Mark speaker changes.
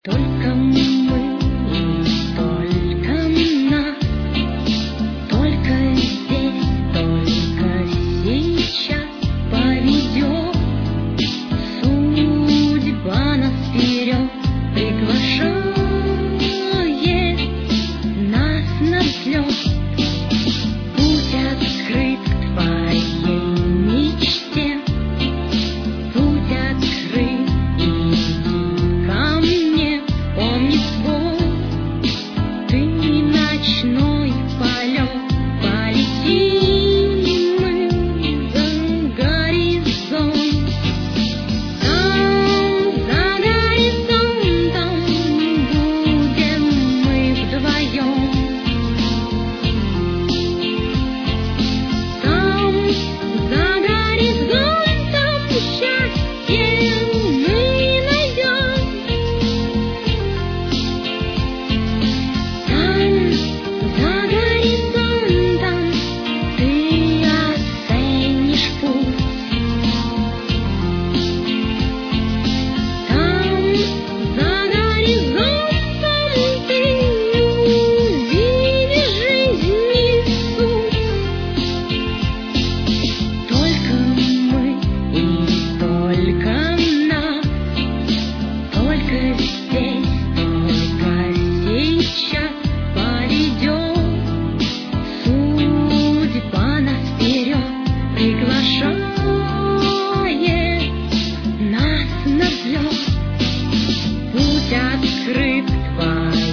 Speaker 1: Только мы, только нас, только здесь, только сейчас поведет судьба нас вперед, приглашает нас на взлет. Путь открыт к твоей мечте, путь открыт, иди ко мне, помни свой, ты ночной полет, полетим мы за горизонт. Там, за горизонтом, будем мы вдвоем. Там, за горизонтом, счастье мы найдем. Там, за горизонтом, ты оценишь путь. Там, за горизонтом, ты увидишь жизни суть. Только мы и только нас, только здесь, только сейчас поведет судьба нас вперед, приглашает нас на взлет. Путь открыт к